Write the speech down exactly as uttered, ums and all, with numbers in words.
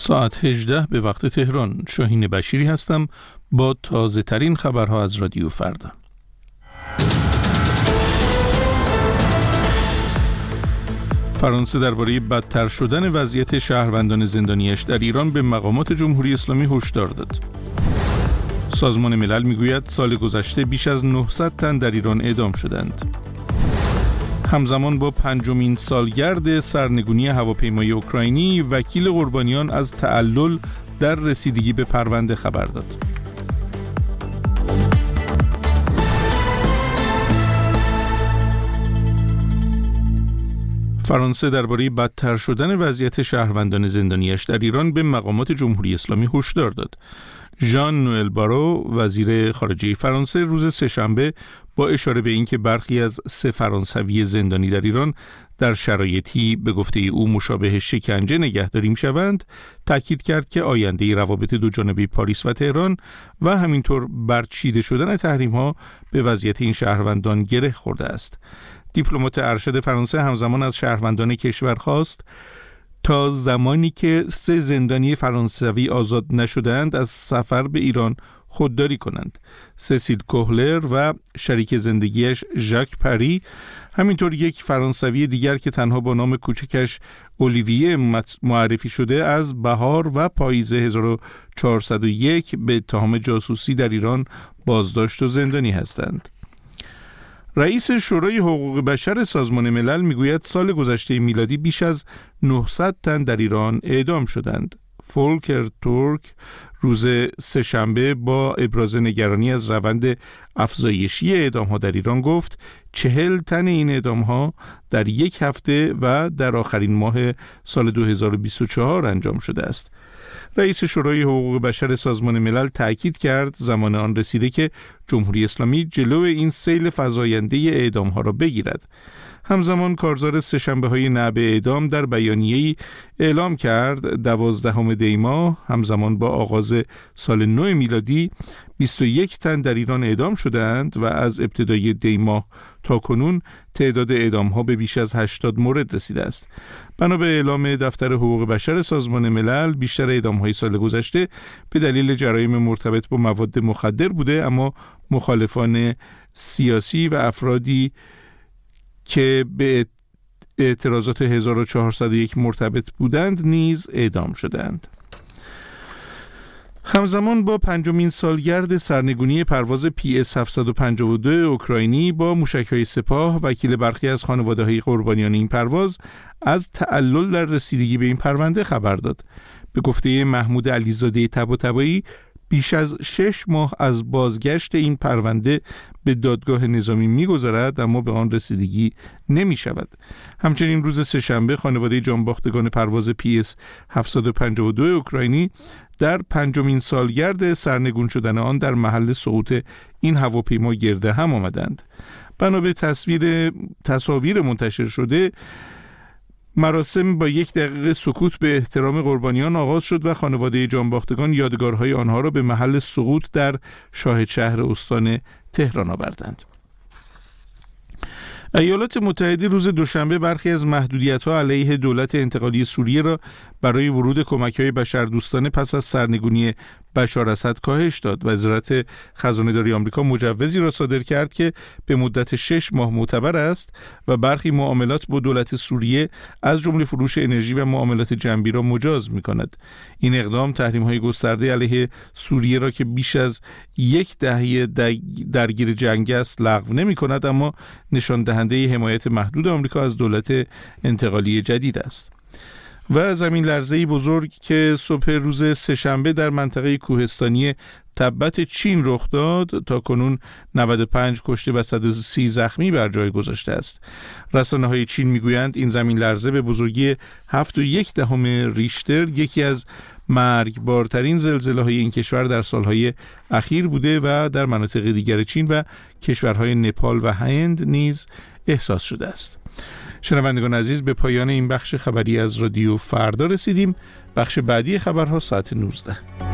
ساعت هجده به وقت تهران. شاهین بشیری هستم با تازه ترین خبرها از رادیو فردا. فرانسه درباره بدتر شدن وضعیت شهروندان زندانیش در ایران به مقامات جمهوری اسلامی هشدار داد. سازمان ملل میگوید سال گذشته بیش از نهصد تن در ایران اعدام شدند. همزمان با پنجمین سالگرد سرنگونی هواپیمای اوکراینی، وکیل قربانیان از تعلل در رسیدگی به پرونده خبر داد. فرانسه درباره بدتر شدن وضعیت شهروندان زندانیش در ایران به مقامات جمهوری اسلامی هشدار داد. ژان نوئل بارو، وزیر خارجه فرانسه، روز سه‌شنبه با اشاره به اینکه برخی از سه فرانسوی زندانی در ایران در شرایطی به گفته او مشابه شکنجه نگهداری می‌شوند، تاکید کرد که آینده روابط دوجانبه پاریس و تهران و همینطور برچیده شدن تحریم‌ها به وضعیت این شهروندان گره خورده است. دیپلمات ارشد فرانسه همزمان از شهروندان کشور خواست تا زمانی که سه زندانی فرانسوی آزاد نشدند از سفر به ایران خودداری کنند. سسیل کوهلر و شریک زندگیش ژاک پری، همینطور یک فرانسوی دیگر که تنها با نام کوچکش اولیویه معرفی شده، از بهار و پاییز هزار و چهارصد و یک به اتهام جاسوسی در ایران بازداشت و زندانی هستند. رئیس شورای حقوق بشر سازمان ملل میگوید سال گذشته میلادی بیش از نهصد تن در ایران اعدام شدند. فولکر تورک روز سه‌شنبه با ابراز نگرانی از روند افزایشی اعدام‌ها در ایران گفت چهل تن این اعدام‌ها در یک هفته و در آخرین ماه سال دو هزار و بیست و چهار انجام شده است. رئیس شورای حقوق بشر سازمان ملل تأکید کرد زمان آن رسیده که جمهوری اسلامی جلو این سیل فزاینده اعدام‌ها را بگیرد. همزمان کارزار سه‌شنبه‌های نعب اعدام در بیانیه‌ای اعلام کرد دوازدهم دی ماه همزمان با آغاز سال نو میلادی بیست و یک تن در ایران اعدام شدند و از ابتدای دی ماه تا کنون تعداد اعدام‌ها به بیش از هشتاد مورد رسیده است. بنا به اعلام دفتر حقوق بشر سازمان ملل، بیشتر اعدام‌های سال گذشته به دلیل جرایم مرتبط با مواد مخدر بوده، اما مخالفان سیاسی و افرادی که به اعتراضات هزار و چهارصد و یک مرتبط بودند نیز اعدام شدند. همزمان با پنجمین سالگرد سرنگونی پرواز پی اس هفتصد و پنجاه و دو اوکراینی با موشک‌های سپاه، وکیل برخی از خانواده‌های قربانیان این پرواز از تعلل در رسیدگی به این پرونده خبر داد. به گفته محمود علیزاده طباطبایی، بیش از شش ماه از بازگشت این پرونده به دادگاه نظامی می‌گذرد اما به آن رسیدگی نمی‌شود. همچنین روز سه‌شنبه خانواده جانباختگان پرواز پی اس هفتصد و پنجاه و دو اوکراینی در پنجمین سالگرد سرنگون شدن آن در محل سقوط این هواپیما گرده هم آمدند. بنا به تصویر تصاویر منتشر شده، مراسم با یک دقیقه سکوت به احترام قربانیان آغاز شد و خانواده جانباختگان یادگارهای آنها را به محل سقوط در شاهد شهر استان تهران آوردند. ایالات متحده روز دوشنبه برخی از محدودیت‌ها علیه دولت انتقالی سوریه را برای ورود کمک‌های بشردوستانه پس از سرنگونی بشار اسد کاهش داد. وزارت خزانه‌داری آمریکا مجوزی را صادر کرد که به مدت شش ماه معتبر است و برخی معاملات با دولت سوریه از جمله فروش انرژی و معاملات جنبی را مجاز می‌کند. این اقدام تحریم‌های گسترده علیه سوریه را که بیش از یک دهه درگیر جنگ است لغو نمی‌کند، اما نشان دهنده حمایت محدود آمریکا از دولت انتقالی جدید است. و زمین لرزه‌ای بزرگ که صبح روز سه‌شنبه در منطقه کوهستانی تبت چین رخ داد، تا کنون نود و پنج کشته و صد و سی زخمی بر جای گذاشته است. رسانه‌های چین میگویند این زمین لرزه به بزرگی هفت و یک دهم ریشتر یکی از مرگبارترین زلزله‌های این کشور در سالهای اخیر بوده و در مناطق دیگر چین و کشورهای نپال و هند نیز احساس شده است. شنوندگان عزیز، به پایان این بخش خبری از رادیو فردا رسیدیم. بخش بعدی خبرها ساعت نوزده.